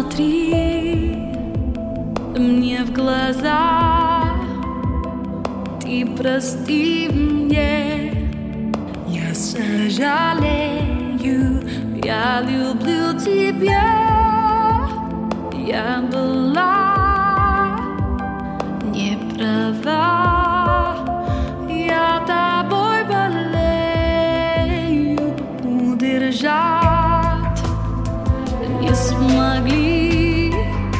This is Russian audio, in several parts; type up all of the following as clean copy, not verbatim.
Посмотри мне в глаза, ты прости мне, я сожалею, я люблю тебя, я была не права, я тобой болею, удержать не смогли,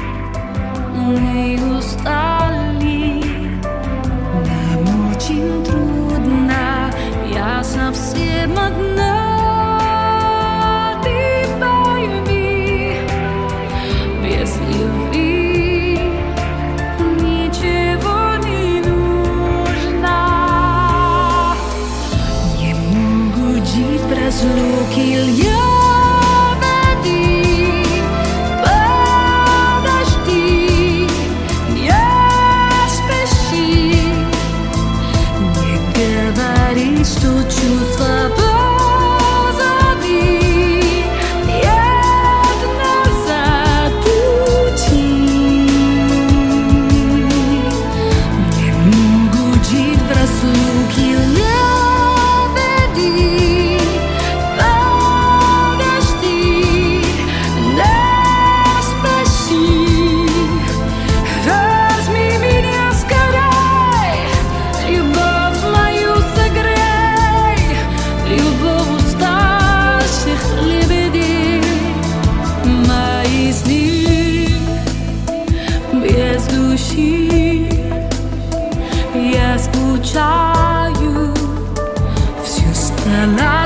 мы устали, нам очень трудно, я совсем одна, ты пойми, без любви ничего не нужно, не могу жить в разлуке. Что чувства позади, нет назад пути. Не могу жить в разлуке, любви, подожди, не спеши, возьми меня скорей, любовь мою согрей. Любовь уставших лебедей, мои сны без души, я скучаю, все стало